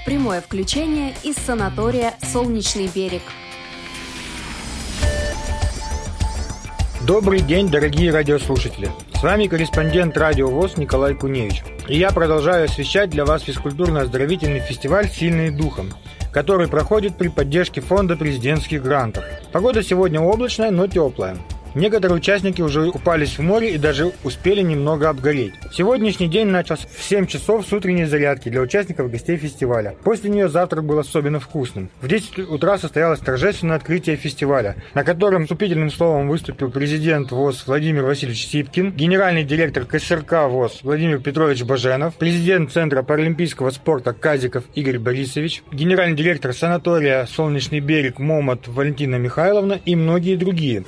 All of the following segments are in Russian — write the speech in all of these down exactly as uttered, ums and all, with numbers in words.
Прямое включение из санатория «Солнечный берег». Добрый день, дорогие радиослушатели! С вами корреспондент Радио ВОС Николай Куневич. И я продолжаю освещать для вас физкультурно-оздоровительный фестиваль «Сильные духом», который проходит при поддержке фонда президентских грантов. Погода сегодня облачная, но теплая. Некоторые участники уже купались в море и даже успели немного обгореть. Сегодняшний день начался в семь часов с утренней зарядки для участников и гостей фестиваля. После нее завтрак был особенно вкусным. В десять утра состоялось торжественное открытие фестиваля, на котором вступительным словом выступил президент ВОС Владимир Васильевич Сипкин, генеральный директор ка эс эр ка ВОС Владимир Петрович Баженов, президент Центра паралимпийского спорта Казиков Игорь Борисович, генеральный директор санатория «Солнечный берег» Момот Валентина Михайловна и многие другие.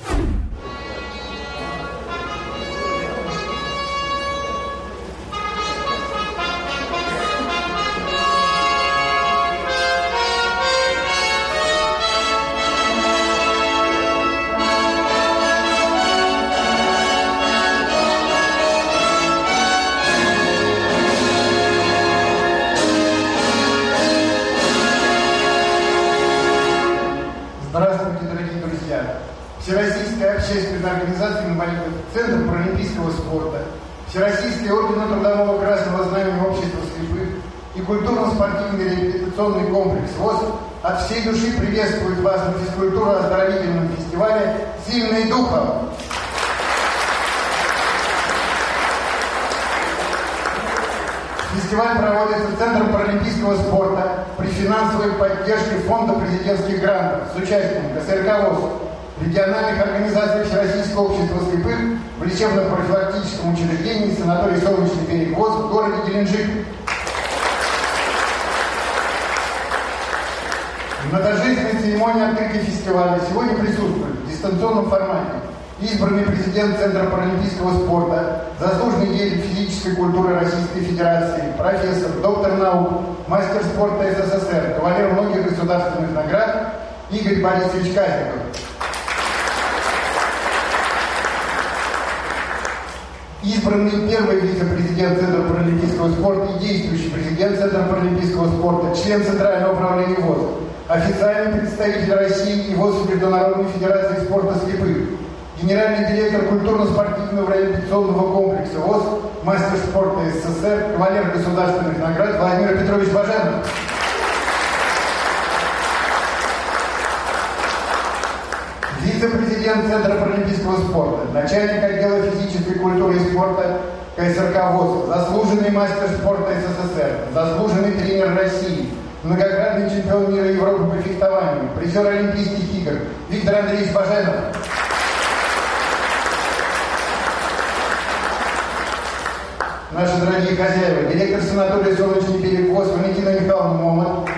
Всероссийская общественная организация инвалидов, Центр паралимпийского спорта, Всероссийский орден Трудового Красного Знамени Общества слепых и культурно-спортивный реабилитационный комплекс ВОС от всей души приветствуют вас на физкультурно-оздоровительном фестивале «Сильные духом». Фестиваль проводится Центром паралимпийского спорта при финансовой поддержке фонда президентских грантов с участием ка эс эр ка ВОС, региональных организаций Всероссийского общества слепых в лечебно-профилактическом учреждении санаторий «Солнечный берег» ВОС в городе Геленджик. На торжественной церемонии открытия фестиваля сегодня присутствует в дистанционном формате избранный президент Центра паралимпийского спорта, заслуженный деятель физической культуры Российской Федерации, профессор, доктор наук, мастер спорта эс эс эс эр, кавалер многих государственных наград Игорь Борисович Казиков. Избранный первый вице-президент Центра паралимпийского спорта и действующий президент Центра паралимпийского спорта, член Центрального управления ВОС, официальный представитель России и ВОС Международной Федерации спорта слепых, генеральный директор культурно-спортивного реабилитационного комплекса ВОС, мастер спорта эс эс эс эр, кавалер государственных наград Владимир Петрович Баженов. Вице-президент Центра паралимпийского спорта, начальник отдела физической культуры и спорта ка эс эр ка ВОС, заслуженный мастер спорта эс эс эс эр, заслуженный тренер России, многократный чемпион мира и Европы по фехтованию, призер Олимпийских игр Виктор Андреевич Баженов. Наши дорогие хозяева, директор санатория «Солнечный берег» ВОС Валентина Михайловна Момот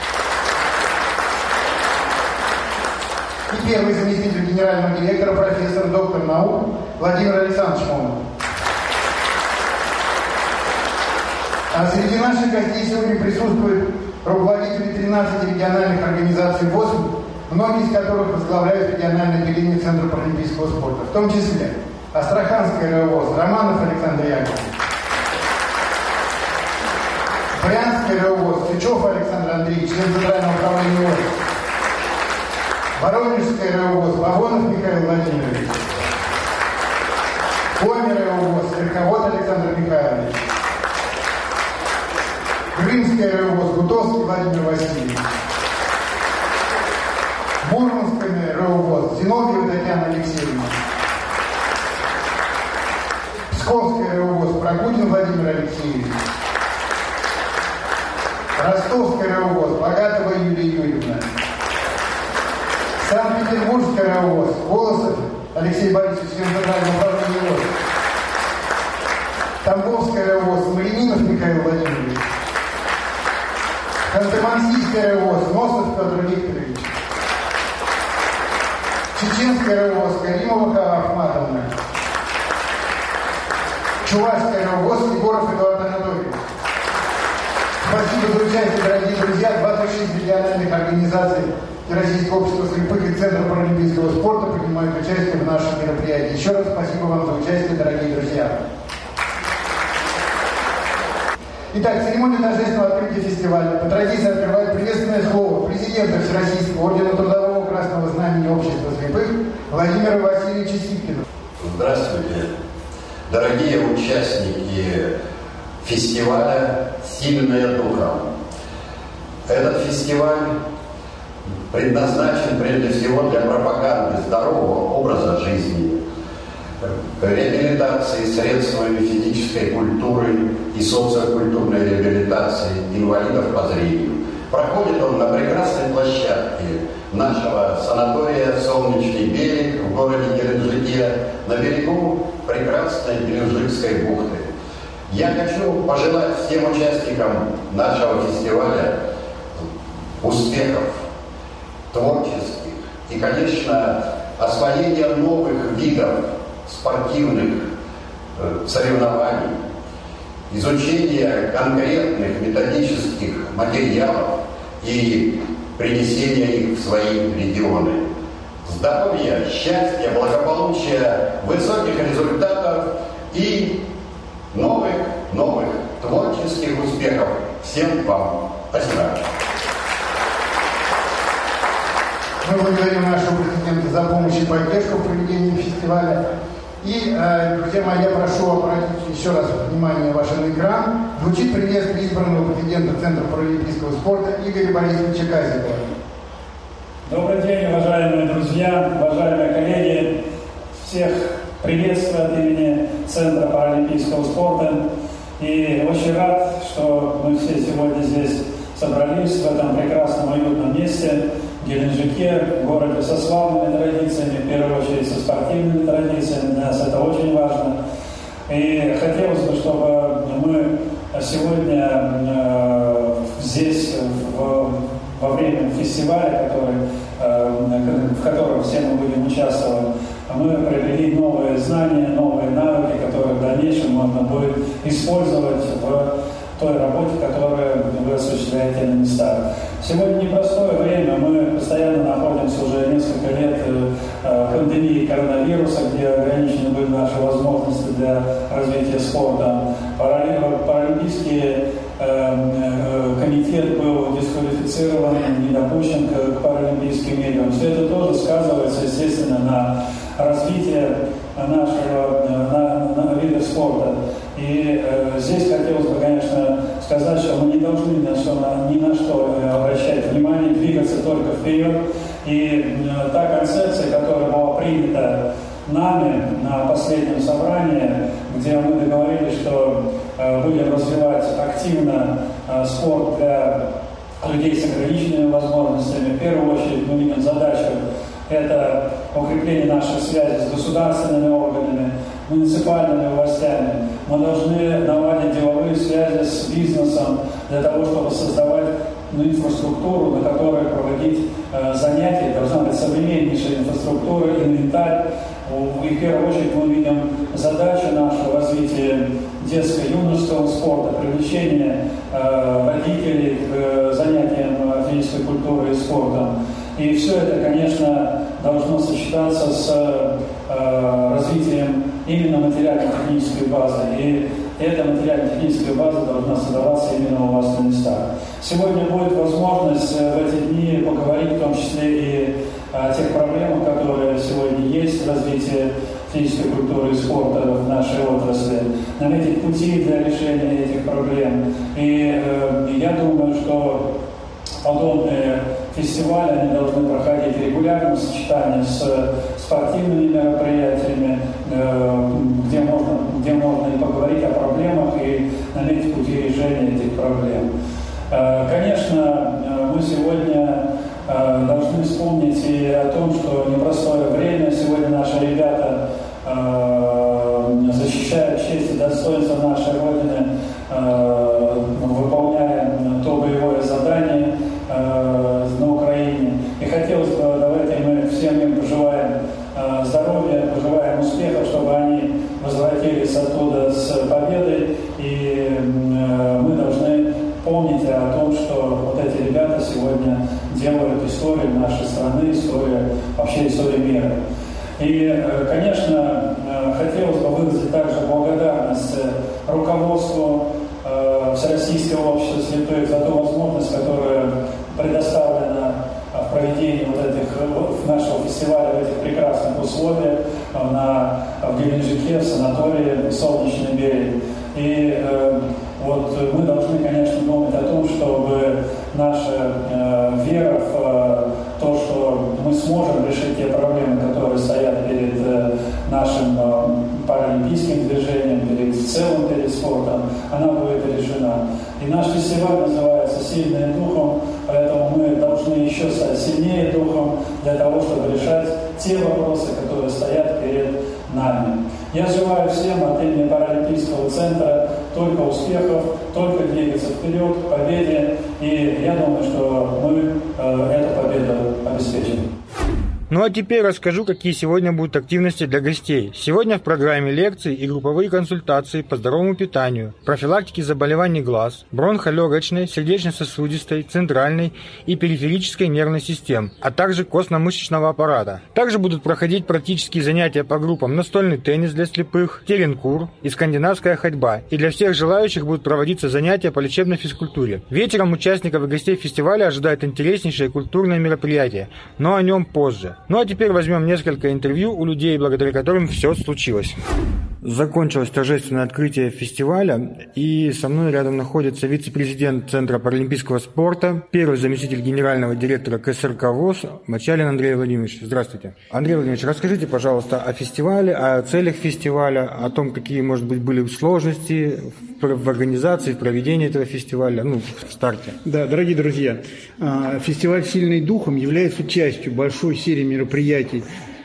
и первый заместитель генерального директора, профессор, доктор наук Владимир Александрович Момот. А среди наших гостей сегодня присутствуют руководители тринадцати региональных организаций ВОС, многие из которых возглавляют региональное отделение Центра паралимпийского спорта, в том числе Астраханская РОВОС Романов Александр Яковлевич, Брянская РОВОС Сычев Александр Андреевич, член Центрального управления ВОС, Воронежская РОВОС Вагонов Михаил Владимирович, Коми РОВОС Верховод Александр Михайлович, Крымская РОВОС Гутовский Владимир Васильевич, Мурманская РОВОС Зиновьева Татьяна Алексеевна, Псковская РОВОС Прокудин Владимир Алексеевич, Ростовская РОВОС Богатова Юлия Юрьевна, Санкт-Петербургская РОВОС Волосов Алексей Борисович, член Центрального управления ВОС, Тамбовская РОВОС Малининов Михаил Владимирович, Ханты-Мансийская РОВОС Носов Петр Викторович, Чеченская РОВОС Каримова Хава Ахматовна, Чувашская РОВОС Егоров Эдуард Анатольевич. Спасибо за участие, дорогие друзья. двадцать шесть региональных организаций Всероссийского общества слепых и Центра паралимпийского спорта принимают участие в нашем мероприятии. Еще раз спасибо вам за участие, дорогие друзья. Итак, церемония торжественного открытия фестиваля по традиции открывает приветственное слово президента Всероссийского ордена Трудового Красного Знамени Общества слепых Владимира Васильевича Сипкина. Здравствуйте, дорогие участники фестиваля «Сильные духом». Этот фестиваль предназначен прежде всего для пропаганды здорового образа жизни, реабилитации средствами физической культуры и социокультурной реабилитации инвалидов по зрению. Проходит он на прекрасной площадке нашего санатория «Солнечный берег» в городе Геленджике, на берегу прекрасной Геленджикской бухты. Я хочу пожелать всем участникам нашего фестиваля успехов творческих и, конечно, освоения новых видов спортивных э, соревнований, изучения конкретных методических материалов и принесения их в свои регионы. Здоровья, счастья, благополучия, высоких результатов и новых, новых творческих успехов. Всем вам спасибо. Мы благодарим нашего президента за помощь и поддержку в проведении фестиваля. И, э, друзья мои, я прошу обратить еще раз внимание ваше на экран. Звучит приветствие избранного президента Центра паралимпийского спорта Игоря Борисовича Казикова. Добрый день, уважаемые друзья, уважаемые коллеги. Всех приветствую от имени Центра паралимпийского спорта. И очень рад, что мы все сегодня здесь собрались в этом прекрасном уютном месте, в Геленджике, в городе со славными традициями, в первую очередь со спортивными традициями. Для нас это очень важно. И хотелось бы, чтобы мы сегодня э, здесь, в, во время фестиваля, который, э, в котором все мы будем участвовать, мы приобрели новые знания, новые навыки, которые в дальнейшем можно будет использовать в той работе, которую вы осуществляете на местах. Сегодня непростое время, мы постоянно находимся уже несколько лет в пандемии коронавируса, где ограничены были наши возможности для развития спорта. Паралимпийский комитет был дисквалифицирован, не допущен к паралимпийским играм. Все это тоже сказывается, естественно, на развитие нашего на, на вида спорта. И э, здесь хотелось бы, конечно, сказать, что мы не должны ни на что, ни на что обращать внимание, двигаться только вперед. И э, та концепция, которая была принята нами на последнем собрании, где мы договорились, что э, будем развивать активно э, спорт для людей с ограниченными возможностями. В первую очередь мы видим задачу это укрепление наших связей с государственными органами, муниципальными властями. Мы должны наладить деловые связи с бизнесом для того, чтобы создавать ну, инфраструктуру, на которой проводить э, занятия. Должна быть современнейшая инфраструктура, инвентарь. И в первую очередь мы видим задачу нашу развития детско-юношеского спорта, привлечения э, родителей к э, занятиям физической культурой и спортом. И все это, конечно, должно сочетаться с э, развитием именно материально-технической базы. И эта материально-техническая база должна создаваться именно у вас на местах. Сегодня будет возможность в эти дни поговорить в том числе и о тех проблемах, которые сегодня есть в развитии физической культуры и спорта в нашей отрасли, наметить пути для решения этих проблем. И э, я думаю, что подобные фестивали они должны проходить регулярно в сочетании с спортивными мероприятиями, э, где можно, где можно и поговорить о проблемах и наметить пути решения этих проблем. Э, конечно, мы сегодня э, должны вспомнить и о том, что непростое время. Сегодня наши ребята э, защищают честь и достоинство нашей Родины, э, выполняя то боевое задание э, на Украине. И хотелось бы, давайте мы всем им пожелаем э, здоровья, пожелаем успехов, чтобы они возвратились оттуда с победой. И э, мы должны помнить о том, что вот эти ребята сегодня делают историю нашей страны, историю, вообще историю мира. И, конечно, хотелось бы выразить также благодарность руководству Всероссийское общество слепых за ту возможность, которая предоставлена в проведении вот этих, нашего фестиваля в этих прекрасных условиях на, в Геленджике, в санатории «Солнечный берег». И э, вот мы должны, конечно, думать о том, чтобы наша э, вера в э, то, что мы сможем решить те проблемы, которые стоят перед э, нашим э, паралимпийским движением, перед, в целом перед спортом, она будет решена. И наш фестиваль называется «Сильные духом», поэтому мы должны еще стать сильнее духом для того, чтобы решать те вопросы, которые стоят перед нами. Я желаю всем от имени Паралимпийского центра только успехов, только двигаться вперед, к победе. И я думаю, что мы э, эту победу обеспечим. Ну а теперь расскажу, какие сегодня будут активности для гостей. Сегодня в программе лекции и групповые консультации по здоровому питанию, профилактике заболеваний глаз, бронхолегочной, сердечно-сосудистой, центральной и периферической нервной систем, а также костно-мышечного аппарата. Также будут проходить практические занятия по группам настольный теннис для слепых, теренкур и скандинавская ходьба. И для всех желающих будут проводиться занятия по лечебной физкультуре. Вечером участников и гостей фестиваля ожидает интереснейшее культурное мероприятие, но о нем позже. Ну а теперь возьмем несколько интервью у людей, благодаря которым все случилось. Закончилось торжественное открытие фестиваля, и со мной рядом находится вице-президент Центра паралимпийского спорта, первый заместитель генерального директора ка эс эр ка ВОС Мочалин Андрей Владимирович. Здравствуйте. Андрей Владимирович, расскажите, пожалуйста, о фестивале, о целях фестиваля, о том, какие, может быть, были сложности в организации, в проведении этого фестиваля, ну, в старте. Да, дорогие друзья, фестиваль «Сильный духом» является частью большой серии мероприятий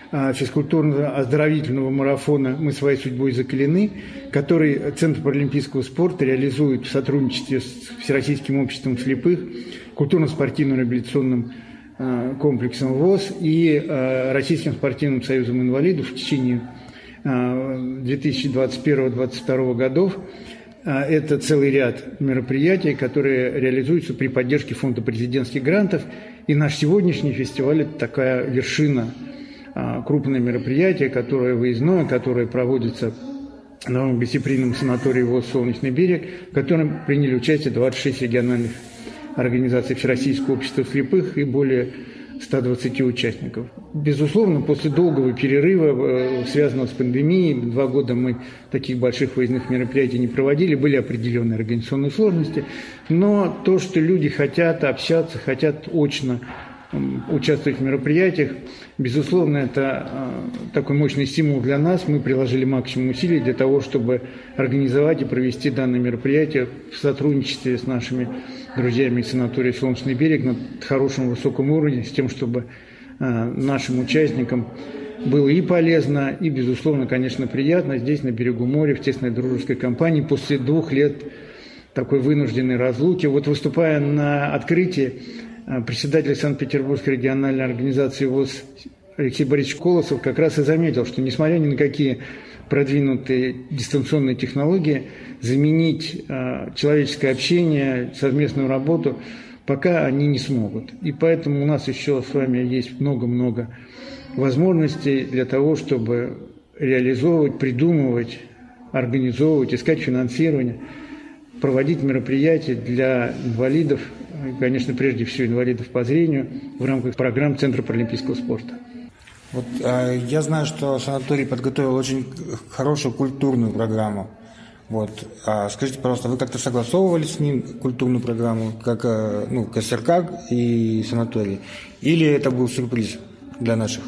физкультурно-оздоровительного марафона «Мы своей судьбой закалены», который Центр паралимпийского спорта реализует в сотрудничестве с Всероссийским обществом слепых, культурно-спортивным реабилитационным комплексом ВОС и Российским спортивным союзом инвалидов в течение две тысячи двадцать первого — две тысячи двадцать второго годов. Это целый ряд мероприятий, которые реализуются при поддержке фонда президентских грантов. И наш сегодняшний фестиваль – это такая вершина, крупное мероприятие, которое выездное, которое проводится на новом гостеприимном санатории ВОС «Солнечный берег», в котором приняли участие двадцать шесть региональных организаций Всероссийского общества слепых и более ста двадцати участников. Безусловно, после долгого перерыва, связанного с пандемией, два года мы таких больших выездных мероприятий не проводили, были определенные организационные сложности, но то, что люди хотят общаться, хотят очно участвовать в мероприятиях, безусловно, это такой мощный стимул для нас. Мы приложили максимум усилий для того, чтобы организовать и провести данное мероприятие в сотрудничестве с нашими друзьями из санатория «Солнечный берег» на хорошем высоком уровне, с тем, чтобы нашим участникам было и полезно, и, безусловно, конечно, приятно здесь, на берегу моря, в тесной дружеской компании, после двух лет такой вынужденной разлуки. Вот выступая на открытии, председатель Санкт-Петербургской региональной организации ВОС Алексей Борисович Колосов как раз и заметил, что несмотря ни на какие продвинутые дистанционные технологии, заменить э, человеческое общение, совместную работу пока они не смогут. И поэтому у нас еще с вами есть много-много возможностей для того, чтобы реализовывать, придумывать, организовывать, искать финансирование, проводить мероприятия для инвалидов, конечно, прежде всего инвалидов по зрению, в рамках программ Центра паралимпийского спорта. Вот, э, я знаю, что санаторий подготовил очень хорошую культурную программу. Вот. А скажите, пожалуйста, вы как-то согласовывали с ним культурную программу, как э, ну, ка эс эр ка и санаторий? Или это был сюрприз для наших?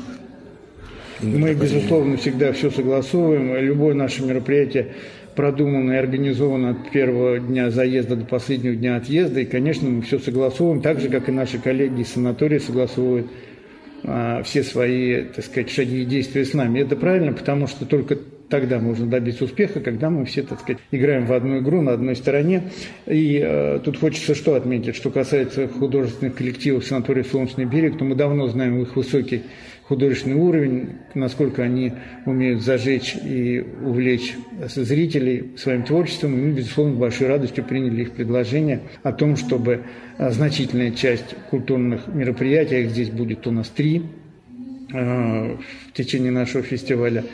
Мы, безусловно, всегда все согласовываем. Любое наше мероприятие продумано и организовано от первого дня заезда до последнего дня отъезда. И, конечно, мы все согласовываем, так же, как и наши коллеги из санатория согласовывают а, все свои, так сказать, шаги и действия с нами. Это правильно, потому что только тогда можно добиться успеха, когда мы все, так сказать, играем в одну игру на одной стороне. И э, тут хочется что отметить, что касается художественных коллективов санатория «Солнечный берег», то мы давно знаем их высокий художественный уровень, насколько они умеют зажечь и увлечь зрителей своим творчеством. И мы, безусловно, с большой радостью приняли их предложение о том, чтобы значительная часть культурных мероприятий, их здесь будет у нас три э, в течение нашего фестиваля,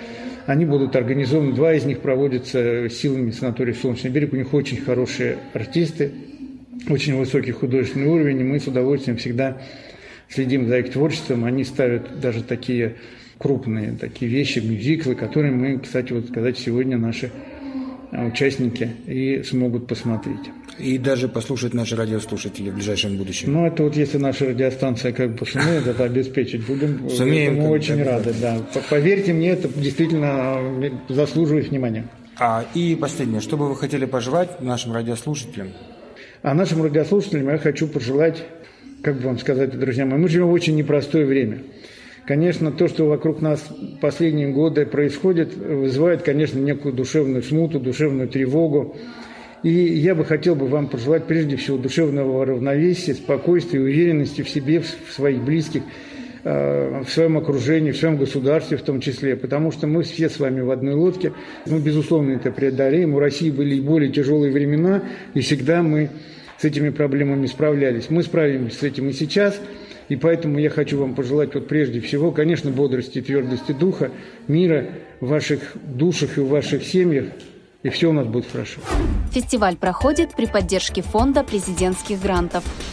Они будут организованы, два из них проводятся силами санатория «Солнечный берег». У них очень хорошие артисты, очень высокий художественный уровень, и мы с удовольствием всегда следим за их творчеством. Они ставят даже такие крупные такие вещи, мюзиклы, которые мы, кстати, вот сказать, сегодня наши участники и смогут посмотреть. И даже послушать наши радиослушатели в ближайшем будущем. Ну, это вот если наша радиостанция как бы сумеет это обеспечить, будем Сумеем, мы очень рады. Да. Поверьте мне, это действительно заслуживает внимания. А, и последнее, что бы вы хотели пожелать нашим радиослушателям? А нашим радиослушателям я хочу пожелать, как бы вам сказать, друзья мои, мы живем в очень непростое время. Конечно, то, что вокруг нас последние годы происходит, вызывает, конечно, некую душевную смуту, душевную тревогу. И я бы хотел бы вам пожелать прежде всего душевного равновесия, спокойствия, уверенности в себе, в своих близких, в своем окружении, в своем государстве в том числе. Потому что мы все с вами в одной лодке. Мы, безусловно, это преодолеем. У России были и более тяжелые времена, и всегда мы с этими проблемами справлялись. Мы справимся с этим и сейчас. И поэтому я хочу вам пожелать вот прежде всего, конечно, бодрости и твердости духа, мира в ваших душах и в ваших семьях. И все у нас будет хорошо. Фестиваль проходит при поддержке Фонда президентских грантов.